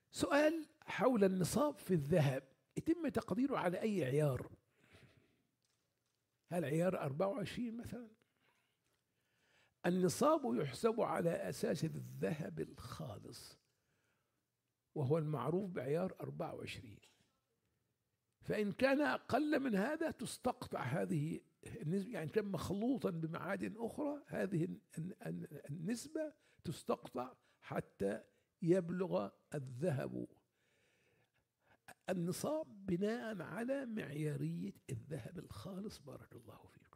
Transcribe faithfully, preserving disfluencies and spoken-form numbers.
سؤال حول النصاب في الذهب يتم تقديره على أي عيار؟ هل عيار أربعة وعشرين مثلا؟ النصاب يحسب على أساس الذهب الخالص وهو المعروف بعيار أربعة وعشرين، فإن كان أقل من هذا تستقطع هذه النسبة، يعني كان مخلوطا بمعادن أخرى هذه النسبة تستقطع حتى يبلغ الذهب النصاب بناء على معيارية الذهب الخالص. بارك الله فيكم.